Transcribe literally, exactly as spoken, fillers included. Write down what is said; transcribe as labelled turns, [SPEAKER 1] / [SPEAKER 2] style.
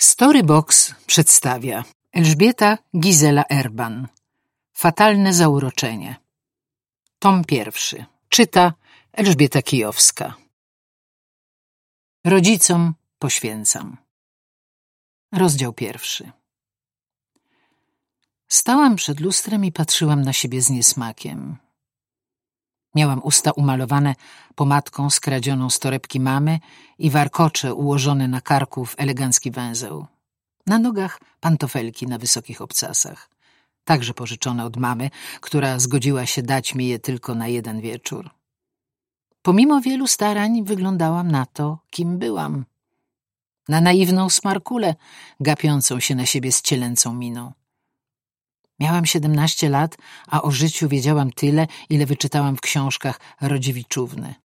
[SPEAKER 1] Storybox przedstawia Elżbieta Gizela Erban. Fatalne zauroczenie. Tom pierwszy. Czyta Elżbieta Kijowska. Rodzicom poświęcam. Rozdział pierwszy. Stałam przed lustrem i patrzyłam na siebie z niesmakiem. Miałam usta umalowane pomadką skradzioną z torebki mamy i warkocze ułożone na karku w elegancki węzeł. Na nogach pantofelki na wysokich obcasach, także pożyczone od mamy, która zgodziła się dać mi je tylko na jeden wieczór. Pomimo wielu starań wyglądałam na to, kim byłam. Na naiwną smarkulę, gapiącą się na siebie z cielęcą miną. Miałam siedemnaście lat, a o życiu wiedziałam tyle, ile wyczytałam w książkach Rodziewiczówny.